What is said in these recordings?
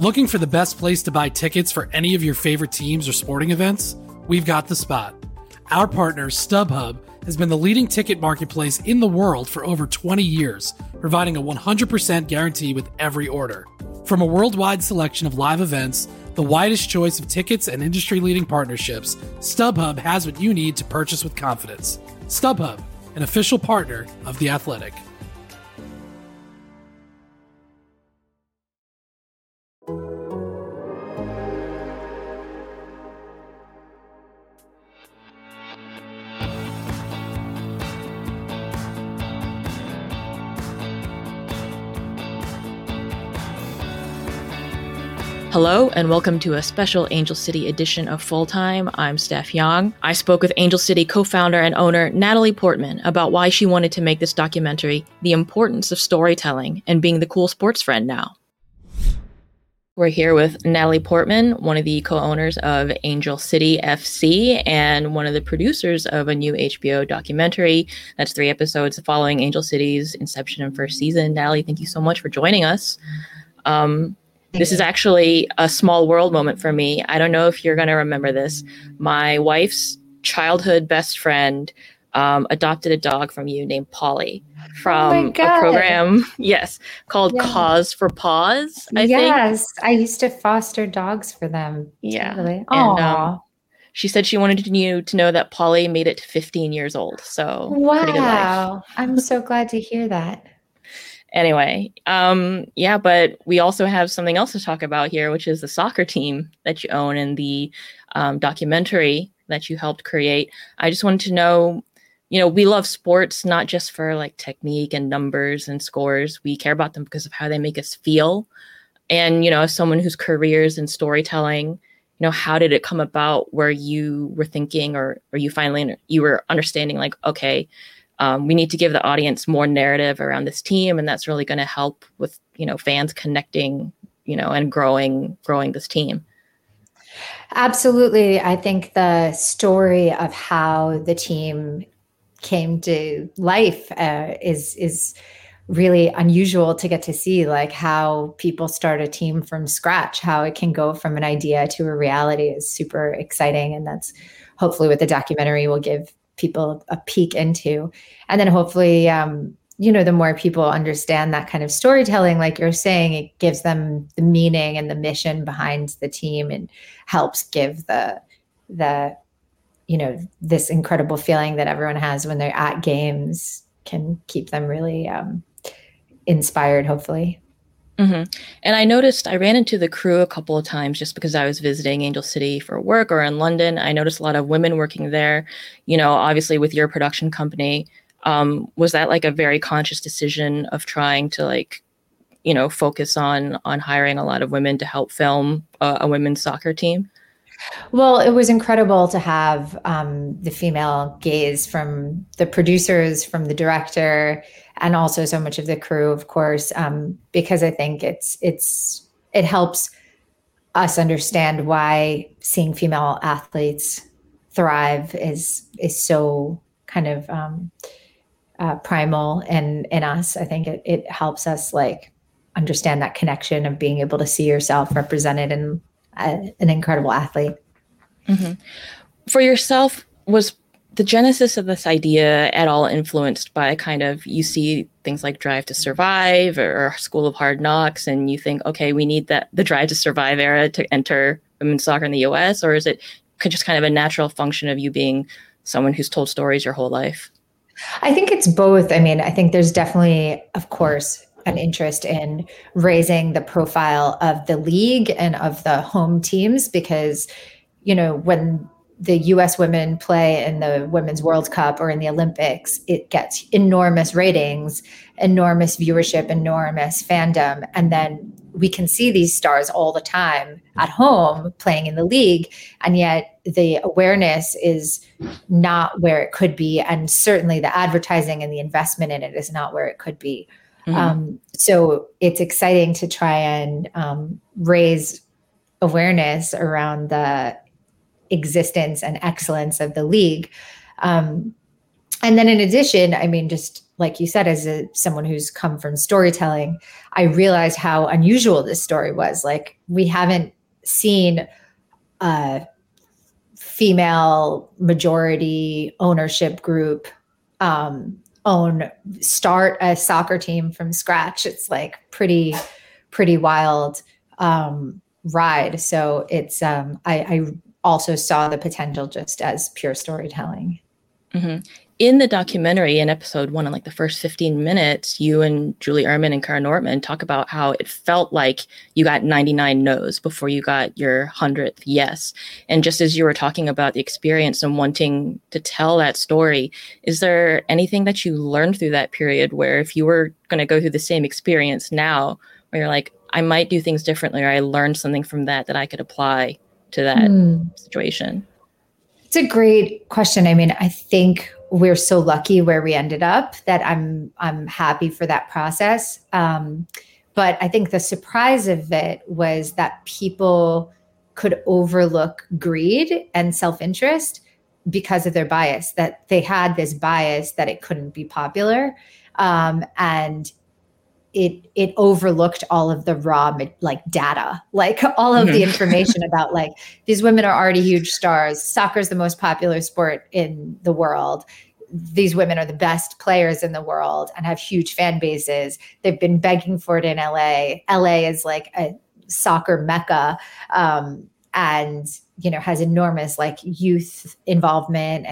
Looking for the best place to buy tickets for any of your favorite teams or sporting events? We've got the spot. Our partner, StubHub, has been the leading ticket marketplace in the world for over 20 years, providing a 100% guarantee with every order. From a worldwide selection of live events, the widest choice of tickets and industry-leading partnerships, StubHub has what you need to purchase with confidence. StubHub, an official partner of The Athletic. Hello, and welcome to a special Angel City edition of Full Time. I'm Steph Young. I spoke with Angel City co-founder and owner Natalie Portman about why she wanted to make this documentary, the importance of storytelling, and being the cool sports friend now. We're here with Natalie Portman, one of the co-owners of Angel City FC and one of the producers of a new HBO documentary. That's 3 episodes following Angel City's inception and first season. Natalie, thank you so much for joining us. This is actually a small world moment for me. I don't know if you're going to remember this. My wife's childhood best friend adopted a dog from you named Polly from a program, called Cause for Paws, I think. Yes, I used to foster dogs for them. Yeah. Totally. And she said she wanted you to know that Polly made it to 15 years old. So pretty good life. I'm so glad to hear that. Anyway, but we also have something else to talk about here, which is the soccer team that you own and the documentary that you helped create. I just wanted to know, we love sports, not just for like technique and numbers and scores. We care about them because of how they make us feel. And, as someone whose career is in storytelling, how did it come about where you were thinking or you were understanding like, okay, we need to give the audience more narrative around this team, and that's really going to help with, fans connecting, and growing this team. Absolutely. I think the story of how the team came to life is really unusual to get to see, like how people start a team from scratch, how it can go from an idea to a reality is super exciting. And that's hopefully what the documentary will give people a peek into. And then hopefully, the more people understand that kind of storytelling, like you're saying, it gives them the meaning and the mission behind the team and helps give the this incredible feeling that everyone has when they're at games, can keep them really inspired, hopefully. Mm-hmm. And I ran into the crew a couple of times just because I was visiting Angel City for work or in London. I noticed a lot of women working there, obviously with your production company. Was that like a very conscious decision of trying to focus on hiring a lot of women to help film a women's soccer team? Well, it was incredible to have the female gaze from the producers, from the director, and also so much of the crew, of course, because I think it helps us understand why seeing female athletes thrive is so kind of primal in us. I think it helps us understand that connection of being able to see yourself represented in an incredible athlete. Mm-hmm. For yourself, was the genesis of this idea at all influenced by you see things like Drive to Survive or School of Hard Knocks, and you think, okay, we need the Drive to Survive era to enter women's soccer in the US, or is it just kind of a natural function of you being someone who's told stories your whole life? I think it's both. I mean, I think there's definitely, of course, an interest in raising the profile of the league and of the home teams because, when the US women play in the Women's World Cup or in the Olympics, it gets enormous ratings, enormous viewership, enormous fandom. And then we can see these stars all the time at home playing in the league. And yet the awareness is not where it could be. And certainly the advertising and the investment in it is not where it could be. Mm-hmm. So it's exciting to try and raise awareness around the existence and excellence of the league. And And then in addition, I mean, just like you said, someone who's come from storytelling, I realized how unusual this story was. Like, we haven't seen a female majority ownership group start a soccer team from scratch. It's like pretty wild ride. So it's I also saw the potential just as pure storytelling. Mm-hmm. In the documentary, in episode 1, in like the first 15 minutes, you and Julie Ehrman and Kara Nortman talk about how it felt like you got 99 no's before you got your 100th yes. And just as you were talking about the experience and wanting to tell that story, is there anything that you learned through that period where if you were going to go through the same experience now, where you're like, I might do things differently, or I learned something from that I could apply to that situation? It's a great question. I mean, I think we're so lucky where we ended up that I'm happy for that process. But I think the surprise of it was that people could overlook greed and self-interest because of their bias, that they had this bias that it couldn't be popular. And it overlooked all of the raw like data, like all of the information about like these women are already huge stars. Soccer is the most popular sport in the world. These women are the best players in the world and have huge fan bases. They've been begging for it in LA. LA is like a soccer mecca, and has enormous like youth involvement,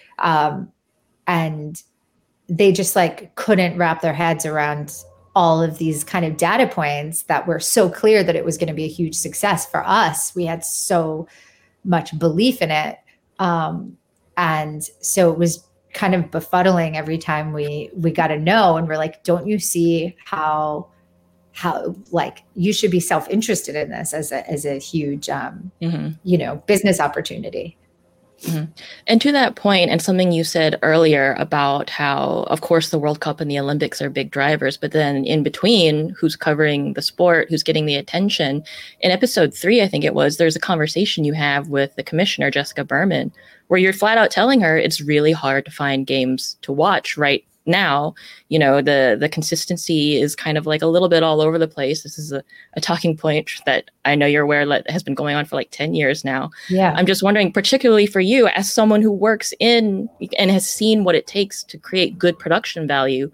and they just like couldn't wrap their heads around all of these kind of data points that were so clear that it was going to be a huge success for us. We had so much belief in it. And so it was kind of befuddling every time we got a no, and we're like, don't you see how like you should be self-interested in this as a huge, business opportunity. Mm-hmm. And to that point, and something you said earlier about how, of course, the World Cup and the Olympics are big drivers, but then in between, who's covering the sport, who's getting the attention? In episode 3, I think it was, there's a conversation you have with the commissioner, Jessica Berman, where you're flat out telling her it's really hard to find games to watch right now. The consistency is kind of like a little bit all over the place. This is a talking point that I know you're aware that has been going on for like 10 years now. Yeah. I'm just wondering, particularly for you as someone who works in and has seen what it takes to create good production value,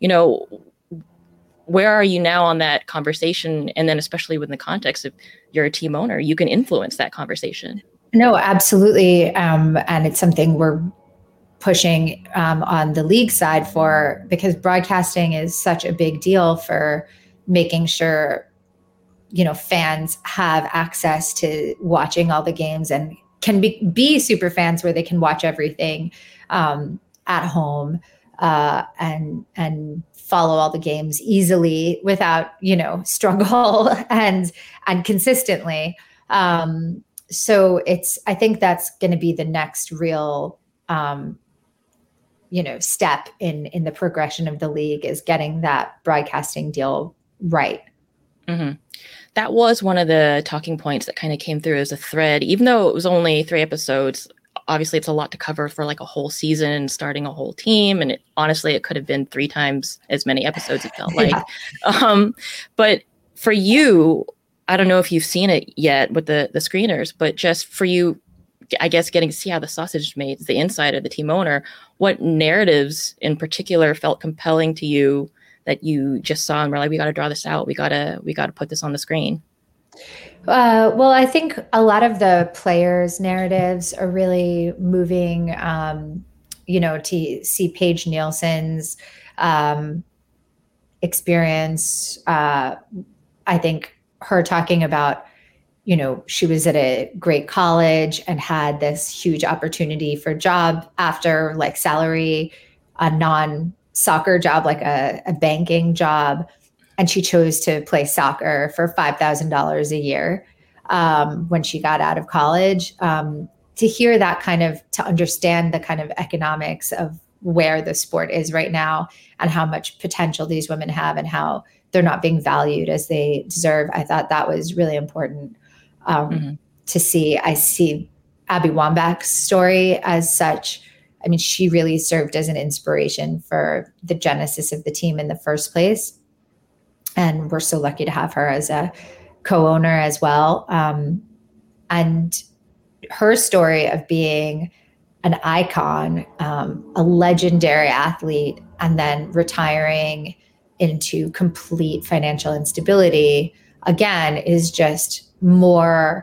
where are you now on that conversation? And then especially within the context of you're a team owner, you can influence that conversation. No, absolutely. And it's something we're pushing on the league side because broadcasting is such a big deal for making sure, fans have access to watching all the games and can be super fans where they can watch everything at home and follow all the games easily without, struggle and consistently. So I think that's going to be the next real, step in the progression of the league, is getting that broadcasting deal right. Mm-hmm. That was one of the talking points that kind of came through as a thread, even though it was only 3 episodes. Obviously, it's a lot to cover for like a whole season, starting a whole team. And honestly, it could have been 3 times as many episodes, it felt like. But for you, I don't know if you've seen it yet with the screeners, but just for you, I guess, getting to see how the sausage is made, the inside of the team owner, what narratives in particular felt compelling to you that you just saw and were like, we got to draw this out. We got to put this on the screen. Well, I think a lot of the players' narratives are really moving, to see Paige Nielsen's experience. I think her talking about, she was at a great college and had this huge opportunity for job after like salary, a non-soccer job, like a banking job. And she chose to play soccer for $5,000 a year when she got out of college. To hear that to understand the kind of economics of where the sport is right now and how much potential these women have and how they're not being valued as they deserve, I thought that was really important to see. I see Abby Wambach's story as such I mean, she really served as an inspiration for the genesis of the team in the first place. And we're so lucky to have her as a co-owner as well. And her story of being an icon, a legendary athlete, and then retiring into complete financial instability, again, is just more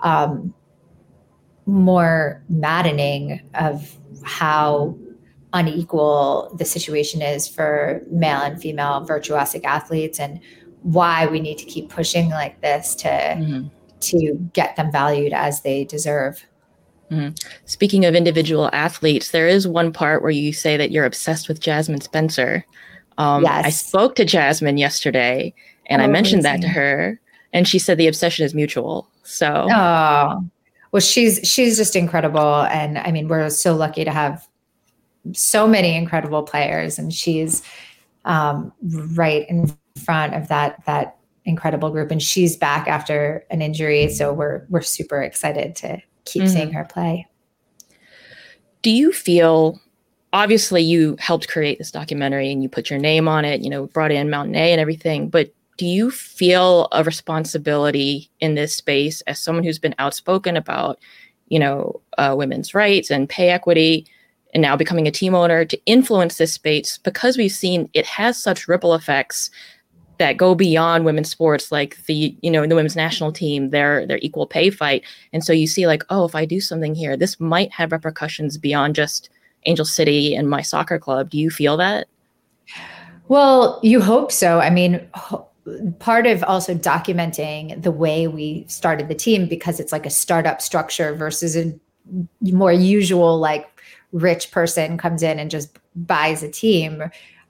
maddening of how unequal the situation is for male and female virtuosic athletes, and why we need to keep pushing like this to get them valued as they deserve. Mm-hmm. Speaking of individual athletes, there is one part where you say that you're obsessed with Jasmine Spencer. Yes. I spoke to Jasmine yesterday, and I mentioned that to her, and she said the obsession is mutual. So, well, she's just incredible, and I mean, we're so lucky to have so many incredible players, and she's right in front of that incredible group, and she's back after an injury, so we're super excited to keep seeing her play. Do you feel, obviously you helped create this documentary and you put your name on it, brought in Mountain A and everything, but do you feel a responsibility in this space as someone who's been outspoken about, women's rights and pay equity, and now becoming a team owner, to influence this space? Because we've seen it has such ripple effects that go beyond women's sports, like the women's national team, their equal pay fight. And so you see like, oh, if I do something here, this might have repercussions beyond just Angel City and my soccer club. Do you feel that? Well, you hope so. I mean, part of also documenting the way we started the team, because it's like a startup structure versus a more usual, like, rich person comes in and just buys a team.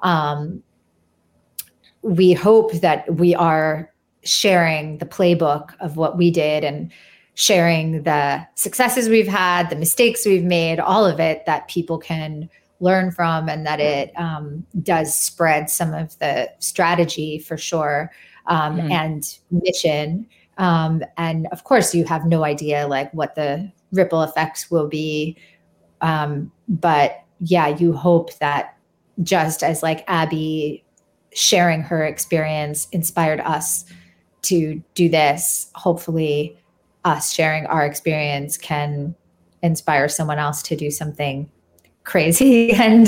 We hope that we are sharing the playbook of what we did and sharing the successes we've had, the mistakes we've made, all of it, that people can learn from, and that it does spread some of the strategy for sure, and mission. And of course, you have no idea like what the ripple effects will be. But yeah, you hope that just as like Abby sharing her experience inspired us to do this, hopefully us sharing our experience can inspire someone else to do something crazy and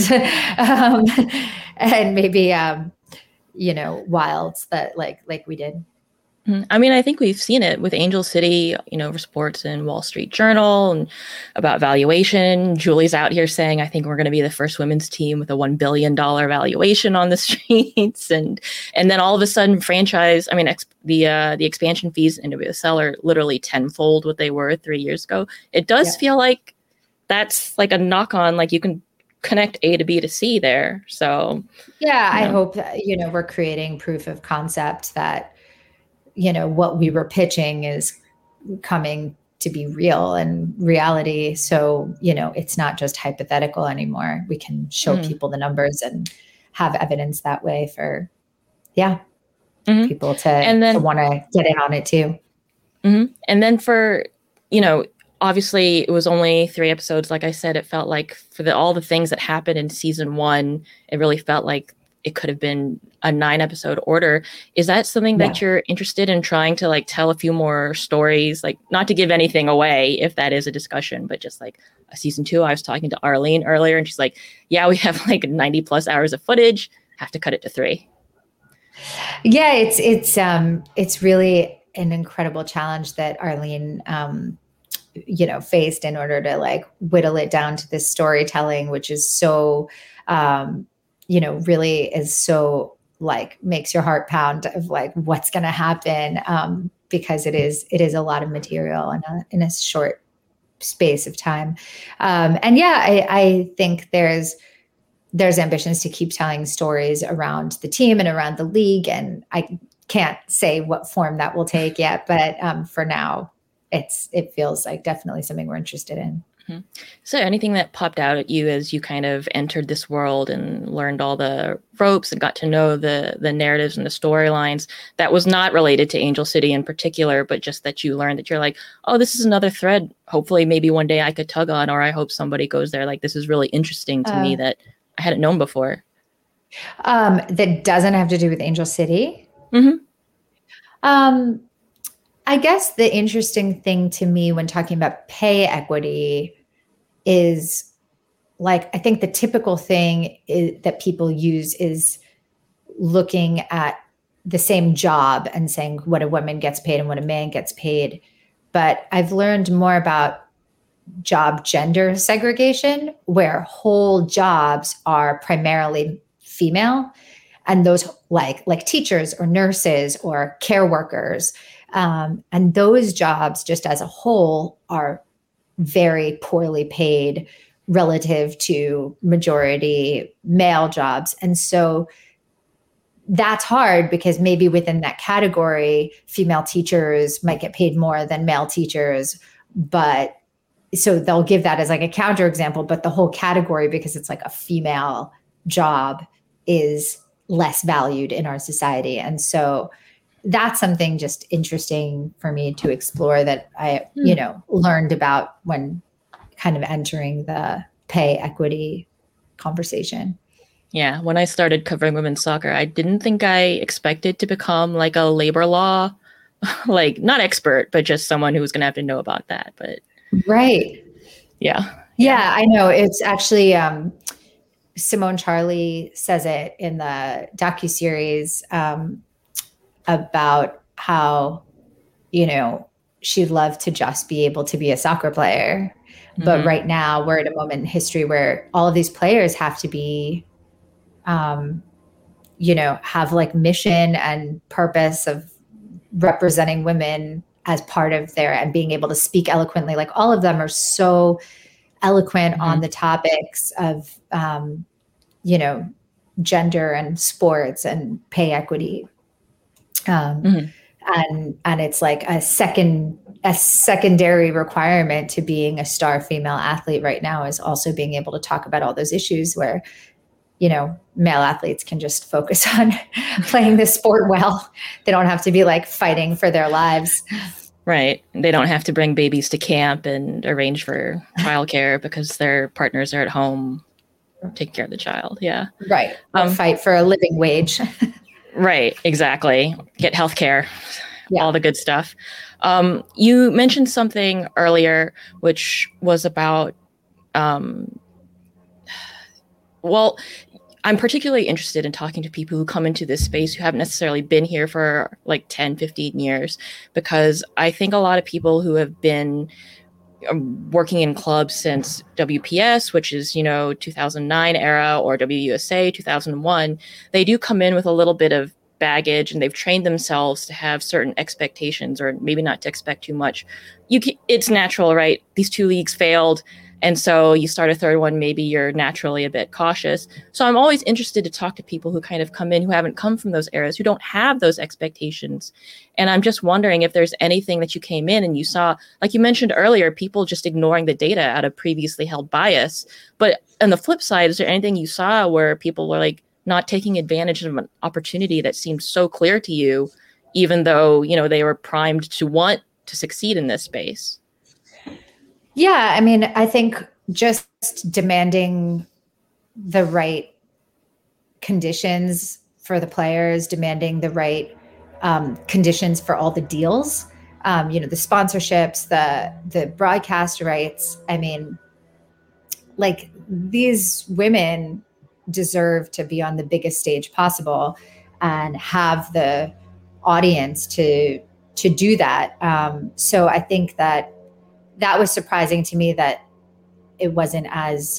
maybe wild, that like we did. I mean, I think we've seen it with Angel City, for sports and Wall Street Journal, and about valuation. Julie's out here saying, I think we're going to be the first women's team with a $1 billion valuation on the streets. And then all of a sudden franchise, I mean, the expansion fees into the seller literally tenfold what they were 3 years ago. It does feel like that's like a knock on, like you can connect A to B to C there. So I hope that, we're creating proof of concept that, what we were pitching is coming to be real and reality. So, it's not just hypothetical anymore. We can show people the numbers and have evidence that way for, people to want to get in on it too. And then for, obviously it was only 3 episodes. Like I said, it felt like for all the things that happened in season 1, it really felt like it could have been a 9-episode order. Is that something that you're interested in trying to like tell a few more stories, like not to give anything away if that is a discussion, but just like a season 2? I was talking to Arlene earlier and she's like, yeah, we have like 90 plus hours of footage, have to cut it to 3. Yeah, it's really an incredible challenge that Arlene faced in order to like whittle it down to this storytelling, which is so really is so like makes your heart pound of like what's going to happen, because it is a lot of material in a short space of time. I think there's ambitions to keep telling stories around the team and around the league, and I can't say what form that will take yet, but for now it feels like definitely something we're interested in. Is there anything that popped out at you as you kind of entered this world and learned all the ropes and got to know the narratives and the storylines that was not related to Angel City in particular, but just that you learned that you're like, oh, this is another thread. Hopefully, maybe one day I could tug on, or I hope somebody goes there. Like, this is really interesting to me that I hadn't known before. That doesn't have to do with Angel City. Mm-hmm. I guess the interesting thing to me when talking about pay equity is, like, I think the typical thing that people use is looking at the same job and saying what a woman gets paid and what a man gets paid. But I've learned more about job gender segregation, where whole jobs are primarily female, and those like teachers or nurses or care workers. And those jobs, just as a whole, are very poorly paid relative to majority male jobs. And so that's hard, because maybe within that category, female teachers might get paid more than male teachers. But so they'll give that as like a counterexample, but the whole category, because it's like a female job, is less valued in our society. And so that's something just interesting for me to explore that I, learned about when kind of entering the pay equity conversation. Yeah. When I started covering women's soccer, I didn't think I expected to become like a labor law, like not expert, but just someone who was going to have to know about that. But right. Yeah. Yeah, I know. It's actually, Simone Charley says it in the docuseries, about how, she'd love to just be able to be a soccer player. But right now we're at a moment in history where all of these players have to be, have like mission and purpose of representing women as part of their, and being able to speak eloquently. Like, all of them are so eloquent on the topics of, gender and sports and pay equity. And it's like a secondary requirement to being a star female athlete right now is also being able to talk about all those issues where, male athletes can just focus on playing the sport well. They don't have to be like fighting for their lives. Right. They don't have to bring babies to camp and arrange for childcare because their partners are at home taking care of the child. Yeah. Right. Fight for a living wage. Right. Exactly. Get healthcare. Yeah. All the good stuff. You mentioned something earlier, which was about, I'm particularly interested in talking to people who come into this space who haven't necessarily been here for like 10, 15 years, because I think a lot of people who have been working in clubs since WPS, which is, 2009 era, or WUSA 2001, they do come in with a little bit of baggage, and they've trained themselves to have certain expectations, or maybe not to expect too much. It's natural, right? These two leagues failed. And so you start a third one, maybe you're naturally a bit cautious. So I'm always interested to talk to people who kind of come in, who haven't come from those eras, who don't have those expectations. And I'm just wondering if there's anything that you came in and you saw, like you mentioned earlier, people just ignoring the data out of previously held bias. But on the flip side, is there anything you saw where people were like not taking advantage of an opportunity that seemed so clear to you, even though, they were primed to want to succeed in this space? Yeah, I mean, I think just demanding the right conditions for the players, demanding the right conditions for all the deals, the sponsorships, the broadcast rights. I mean, like, these women deserve to be on the biggest stage possible and have the audience to do that. So I think that was surprising to me, that it wasn't as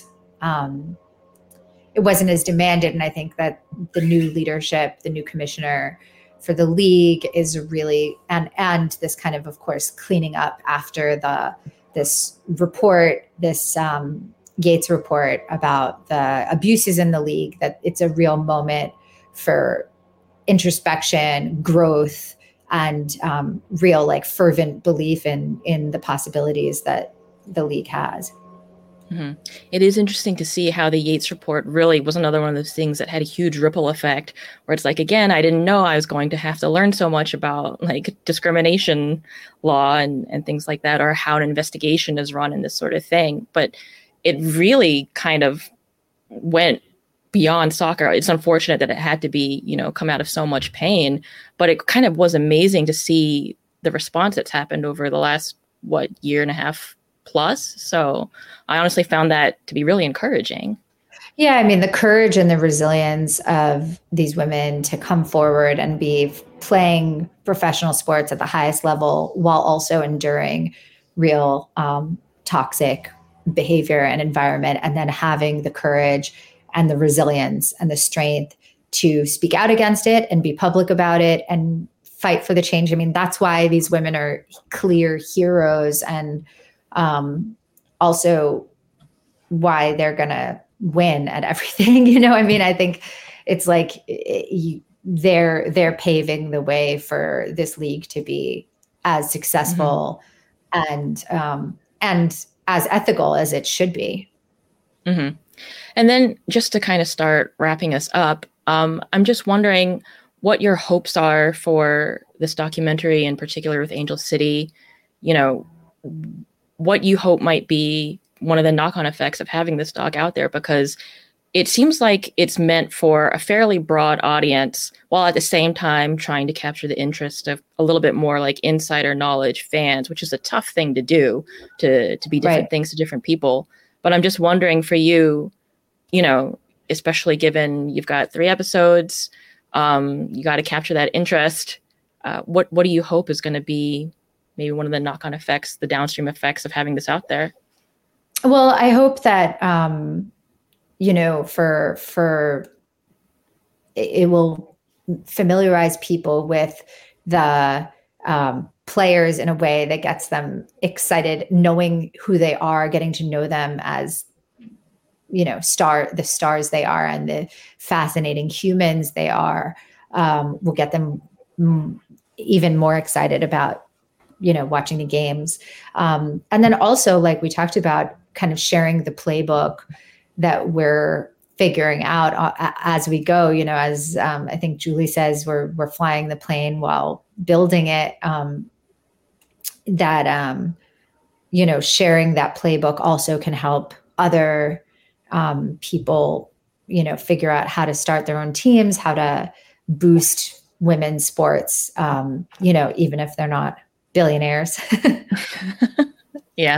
demanded. And I think that the new leadership, the new commissioner for the league is really, and this kind of course, cleaning up after this report, this Gates report about the abuses in the league, that it's a real moment for introspection, growth, and real fervent belief in the possibilities that the league has. Mm-hmm. It is interesting to see how the Yates report really was another one of those things that had a huge ripple effect, where it's like, again, I didn't know I was going to have to learn so much about like discrimination law and things like that, or how an investigation is run and this sort of thing. But it really kind of went beyond soccer. It's unfortunate that it had to be, come out of so much pain, but it kind of was amazing to see the response that's happened over the last, year and a half plus. So I honestly found that to be really encouraging. Yeah, I mean, the courage and the resilience of these women to come forward and be playing professional sports at the highest level while also enduring real toxic behavior and environment, and then having the courage and the resilience and the strength to speak out against it and be public about it and fight for the change. I mean, that's why these women are clear heroes, and also why they're going to win at everything. I mean, I think it's like they're paving the way for this league to be as successful and as ethical as it should be. Mm-hmm. And then just to kind of start wrapping us up, I'm just wondering what your hopes are for this documentary, in particular with Angel City. What you hope might be one of the knock-on effects of having this doc out there, because it seems like it's meant for a fairly broad audience, while at the same time trying to capture the interest of a little bit more like insider knowledge fans, which is a tough thing to do, to be different things to different people. But I'm just wondering for you, especially given you've got 3 episodes, you got to capture that interest. What do you hope is going to be maybe one of the knock-on effects, the downstream effects of having this out there? Well, I hope that, for it will familiarize people with the players in a way that gets them excited, knowing who they are, getting to know them as, the stars they are and the fascinating humans they are, will get them even more excited about, watching the games. And then also, like we talked about, kind of sharing the playbook that we're figuring out as we go, as I think Julie says, we're flying the plane while building it, sharing that playbook also can help other people, figure out how to start their own teams, how to boost women's sports, even if they're not billionaires. Yeah.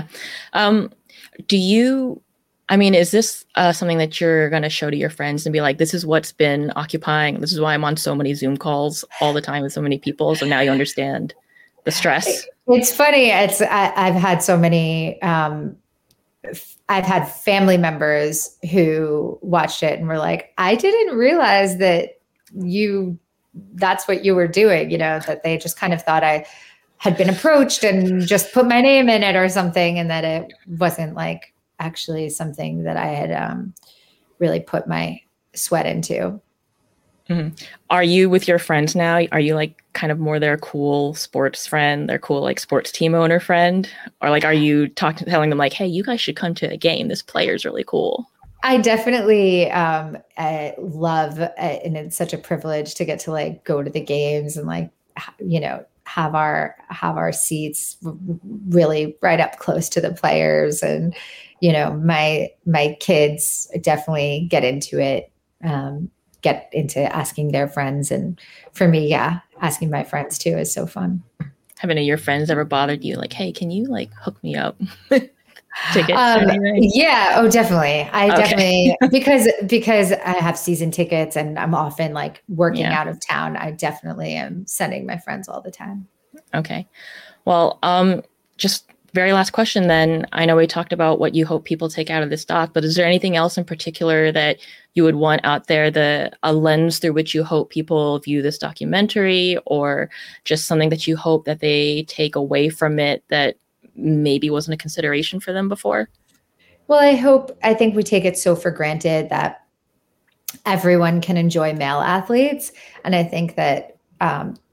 Is this something that you're going to show to your friends and be like, this is what's been occupying, this is why I'm on so many Zoom calls all the time with so many people, so now you understand the stress? It's funny. I've had so many, I've had family members who watched it and were like, I didn't realize that that's what you were doing, that they just kind of thought I had been approached and just put my name in it or something, and that it wasn't like actually something that I had really put my sweat into. Mm-hmm. Are you with your friends now? Are you like kind of more their cool sports friend, their cool like sports team owner friend? Or like, are you telling them like, hey, you guys should come to a game, this player's really cool? I definitely love, and it's such a privilege to get to like go to the games and like, have our seats really right up close to the players. And, my kids definitely get into it, get into asking their friends. And for me, asking my friends too is so fun. Have any of your friends ever bothered you? Like, hey, can you like hook me up? Tickets? Yeah. Oh, definitely. Definitely, because I have season tickets and I'm often like working out of town. I definitely am sending my friends all the time. Okay. Well, just very last question then. I know we talked about what you hope people take out of this doc, but is there anything else in particular that you would want out there, a lens through which you hope people view this documentary, or just something that you hope that they take away from it that maybe wasn't a consideration for them before? Well, I think we take it so for granted that everyone can enjoy male athletes. And I think that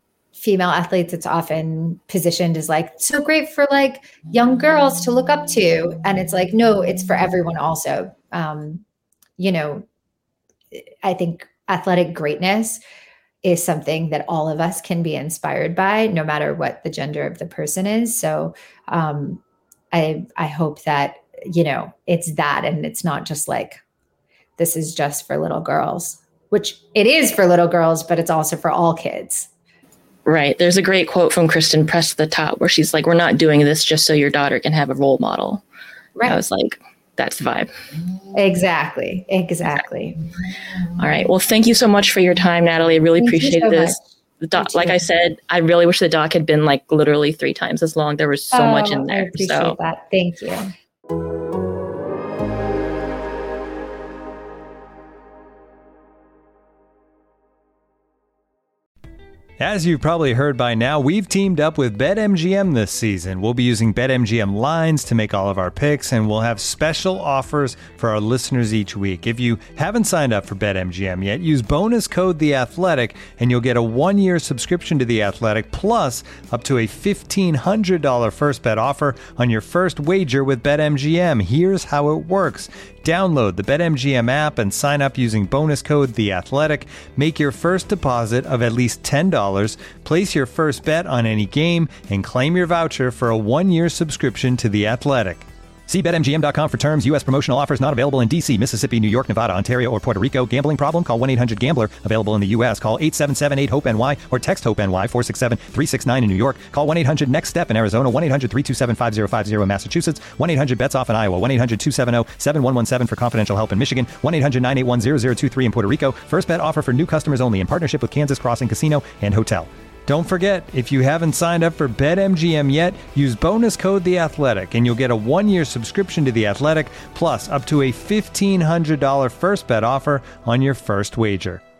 female athletes, it's often positioned as like so great for like young girls to look up to. And it's like, no, it's for everyone also. You know, I think athletic greatness is something that all of us can be inspired by, no matter what the gender of the person is. So I hope that, you know, it's that, and it's not just like, this is just for little girls, which it is for little girls, but it's also for all kids. Right. There's a great quote from Kristen Press at the top where she's like, we're not doing this just so your daughter can have a role model. Right. I was like, that's the vibe. Exactly. All right. Well, thank you so much for your time, Natalie. I really appreciated this. The doc, like I said, I really wish the doc had been like literally 3 times as long. There was so much in there. I appreciate that. Thank you. As you've probably heard by now, we've teamed up with BetMGM this season. We'll be using BetMGM lines to make all of our picks, and we'll have special offers for our listeners each week. If you haven't signed up for BetMGM yet, use bonus code The Athletic, and you'll get a 1-year subscription to The Athletic, plus up to a $1,500 first bet offer on your first wager with BetMGM. Here's how it works. Download the BetMGM app and sign up using bonus code The Athletic. Make your first deposit of at least $10. Place your first bet on any game and claim your voucher for a 1-year subscription to The Athletic. See BetMGM.com for terms. U.S. promotional offers not available in D.C., Mississippi, New York, Nevada, Ontario, or Puerto Rico. Gambling problem? Call 1-800-GAMBLER. Available in the U.S. Call 877-8-HOPE-NY or text HOPE-NY 467-369 in New York. Call 1-800-NEXT-STEP in Arizona. 1-800-327-5050 in Massachusetts. 1-800-BETS-OFF in Iowa. 1-800-270-7117 for confidential help in Michigan. 1-800-981-0023 in Puerto Rico. First bet offer for new customers only in partnership with Kansas Crossing Casino and Hotel. Don't forget, if you haven't signed up for BetMGM yet, use bonus code The Athletic, and you'll get a 1-year subscription to The Athletic, plus up to a $1,500 first bet offer on your first wager.